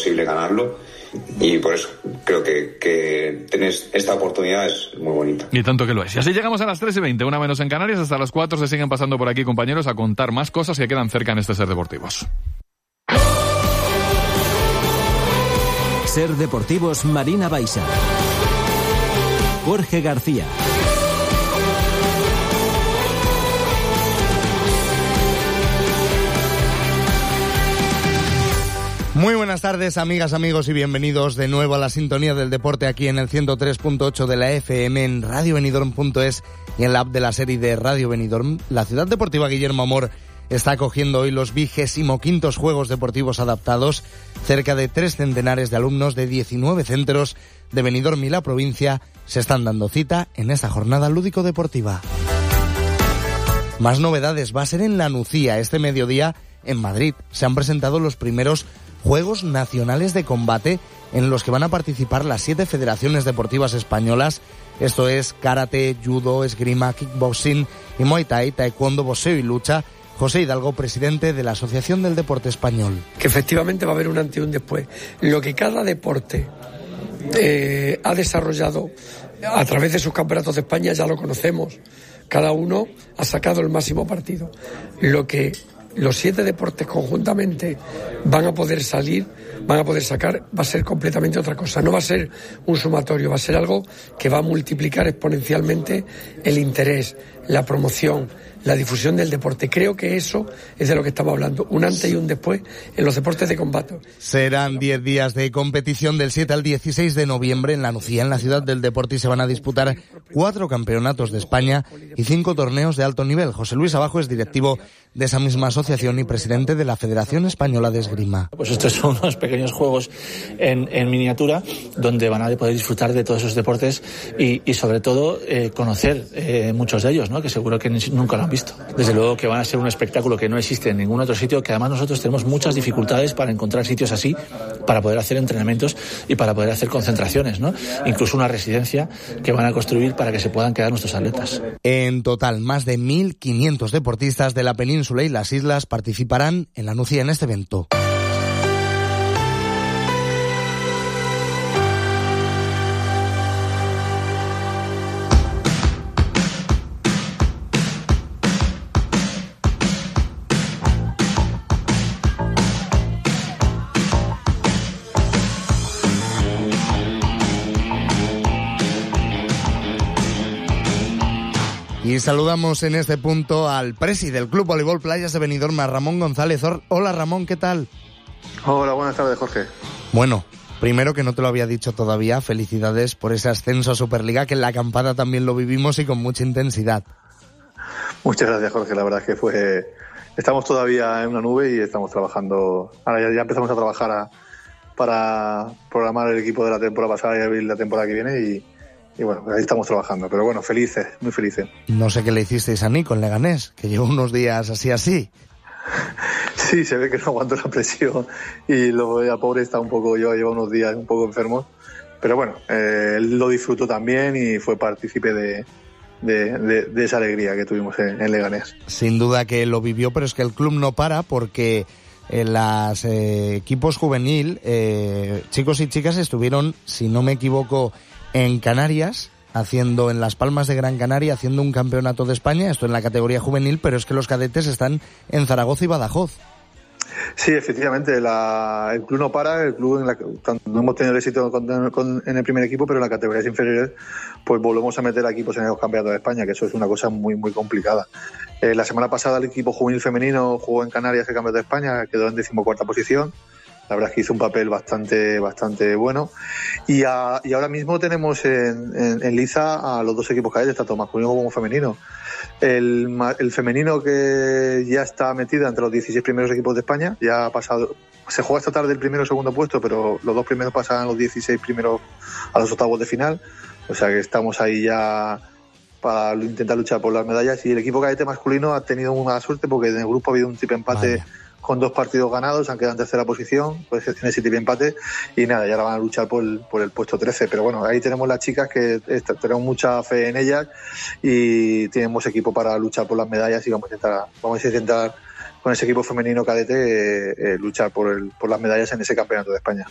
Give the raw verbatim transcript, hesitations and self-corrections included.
imposible ganarlo, y por eso creo que, que tener esta oportunidad es muy bonita. Y tanto que lo es. Y así llegamos a las tres y veinte, una menos en Canarias. Hasta las cuatro se siguen pasando por aquí, compañeros, a contar más cosas que quedan cerca en este Ser Deportivos. Ser Deportivos, Marina Baixa, Jorge García. Muy buenas tardes, amigas, amigos, y bienvenidos de nuevo a la sintonía del deporte aquí en el ciento tres punto ocho de la F M, en radio benidorm punto es y en la app de la serie de Radio Benidorm. La ciudad deportiva Guillermo Amor está acogiendo hoy los vigésimo quintos Juegos Deportivos Adaptados. Cerca de tres centenares de alumnos de diecinueve centros de Benidorm y la provincia se están dando cita en esta jornada lúdico-deportiva. Más novedades, va a ser en La Nucía este mediodía en Madrid. Se han presentado los primeros Juegos Nacionales de Combate en los que van a participar las siete federaciones deportivas españolas. Esto es karate, judo, esgrima, kickboxing y muay thai, taekwondo, boxeo y lucha. José Hidalgo, presidente de la Asociación del Deporte Español. Que efectivamente va a haber un antes y un después. Lo que cada deporte eh, ha desarrollado a través de sus campeonatos de España ya lo conocemos. Cada uno ha sacado el máximo partido. Lo que los siete deportes conjuntamente van a poder salir, van a poder sacar, va a ser completamente otra cosa. No va a ser un sumatorio, va a ser algo que va a multiplicar exponencialmente el interés, la promoción, la difusión del deporte. Creo que eso es de lo que estamos hablando, un antes y un después en los deportes de combate. Serán diez días de competición del siete al dieciséis de noviembre en La Nucía, en la ciudad del deporte, y se van a disputar cuatro campeonatos de España y cinco torneos de alto nivel. José Luis Abajo es directivo de esa misma asociación y presidente de la Federación Española de Esgrima. Pues estos son unos pequeños juegos en, en miniatura donde van a poder disfrutar de todos esos deportes y, y sobre todo eh, conocer eh, muchos de ellos, ¿no? Que seguro que nunca lo han visto. Desde luego que van a ser un espectáculo que no existe en ningún otro sitio, que además nosotros tenemos muchas dificultades para encontrar sitios así, para poder hacer entrenamientos y para poder hacer concentraciones, ¿no? Incluso una residencia que van a construir para que se puedan quedar nuestros atletas. En total, más de mil quinientos deportistas de la península y las islas participarán en La Nucía en este evento. Y saludamos en este punto al presi del Club Voleibol Playas de Benidorm, a Ramón González. Hola Ramón, ¿qué tal? Hola, buenas tardes, Jorge. Bueno, primero, que no te lo había dicho todavía, felicidades por ese ascenso a Superliga, que en la acampada también lo vivimos y con mucha intensidad. Muchas gracias, Jorge, la verdad es que fue... Estamos todavía en una nube y estamos trabajando... Ahora ya, ya empezamos a trabajar a, para programar el equipo de la temporada pasada y abrir la temporada que viene y... Y bueno, ahí estamos trabajando, pero bueno, felices, muy felices. No sé qué le hicisteis a Nico en Leganés, que lleva unos días así así. Sí, se ve que no aguantó la presión y luego ya pobre está un poco, yo lleva unos días un poco enfermo, pero bueno, eh, él lo disfrutó también y fue partícipe de, de, de, de esa alegría que tuvimos en, en Leganés. Sin duda que lo vivió, pero es que el club no para porque en los eh, equipos juvenil, eh, chicos y chicas estuvieron, si no me equivoco, en Canarias, haciendo en Las Palmas de Gran Canaria, haciendo un campeonato de España, esto en la categoría juvenil, pero es que los cadetes están en Zaragoza y Badajoz. Sí, efectivamente, la, el club no para, el club en la, no hemos tenido éxito con, con, en el primer equipo, pero en las categorías inferiores pues volvemos a meter a equipos en los campeonatos de España, que eso es una cosa muy muy complicada. Eh, la semana pasada el equipo juvenil femenino jugó en Canarias el campeonato de España, quedó en decimocuarta posición. La verdad es que hizo un papel bastante bastante bueno. Y, a, y ahora mismo tenemos en, en, en liza a los dos equipos cadetes, tanto masculino como femenino. El, el femenino, que ya está metida entre los dieciséis primeros equipos de España, ya ha pasado, se juega esta tarde el primero y segundo puesto, pero los dos primeros pasan a los dieciséis primeros a los octavos de final. O sea que estamos ahí ya para intentar luchar por las medallas. Y el equipo cadete masculino ha tenido una suerte porque en el grupo ha habido un triple empate. Vaya. Con dos partidos ganados, han quedado en tercera posición, pues tiene ese triple empate y nada, ya ahora van a luchar por el, por el puesto trece, pero bueno, ahí tenemos las chicas que est- tenemos mucha fe en ellas y tenemos equipo para luchar por las medallas y vamos a intentar, vamos a intentar con ese equipo femenino cadete eh, eh, luchar por, el, por las medallas en ese campeonato de España.